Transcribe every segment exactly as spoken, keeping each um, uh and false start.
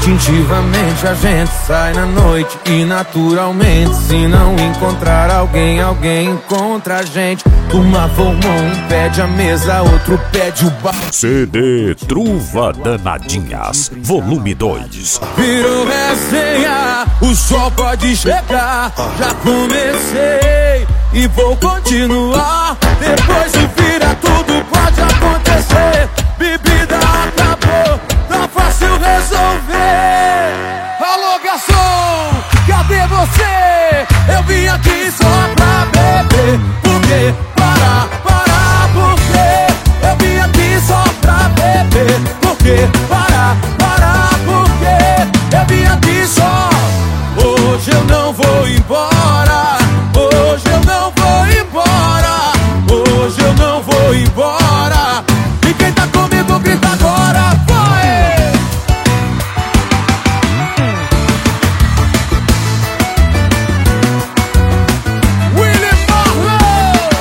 Instintivamente a gente sai na noite e naturalmente, se não encontrar alguém, alguém encontra a gente. Uma formou um pede a mesa, outro pede o bar. C D Truva Danadinhas, volume dois. Virou resenha, o sol pode chegar. Já comecei e vou continuar. Depois de vira tudo pode acontecer. Bebida acabou, tá fácil resolver. Alô garçom, cadê você? Eu vim aqui só pra beber. Por quê? Para, para, por quê? Eu vim aqui só pra beber. Por quê? Para, para, por quê? Eu vim aqui só. Hoje eu não vou embora. Hoje eu não vou embora. Hoje eu não vou embora. E quem tá comigo grita agora, vai! Willie Marlowe!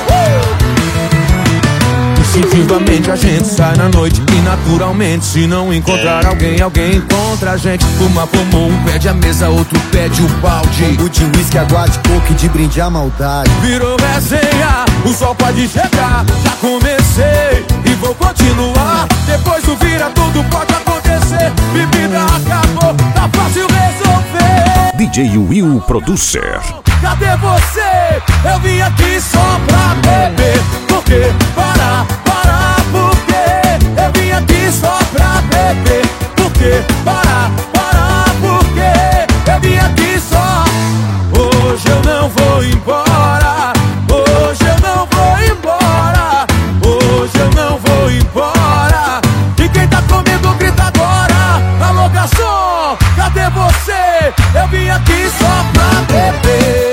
uh! Instintivamente a gente sai na noite e naturalmente, se não encontrar alguém, alguém encontra a gente. Uma fumou, um pede a mesa, outro pede o balde. O de uísque, água de coco e de brinde a maldade. Virou resenha, o sol pode chegar. Já comecei e vou continuar. Depois do vira tudo pode acontecer. Bebida acabou, tá fácil resolver. D J Will Producer. Cadê você? Eu vim aqui só pra beber. Por quê? Para, para, por quê? Eu vim aqui só pra beber. Por quê? Para, para, por quê? Eu vim aqui só. Hoje eu não vou embora. Hoje eu não vou embora. Hoje eu não vou embora. E quem tá comigo grita agora. Alô garçom, cadê você? Eu vim aqui só pra beber.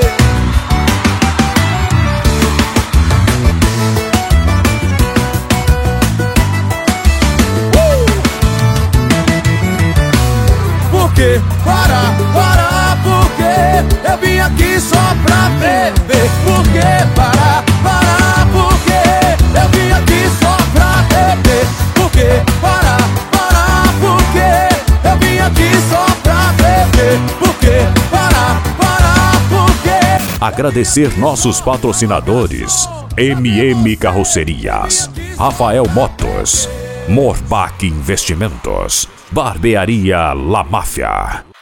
Por quê? Para, para, por quê? Eu vim aqui só pra beber. Por quê? Para, para, por quê? Eu vim aqui só pra beber. Por quê? Para, para, por quê? Eu vim aqui só pra beber. Por quê? Para, para, por quê? Agradecer nossos patrocinadores: M M Carrocerias, Rafael Motos, Morbach Investimentos, Barbearia La Máfia.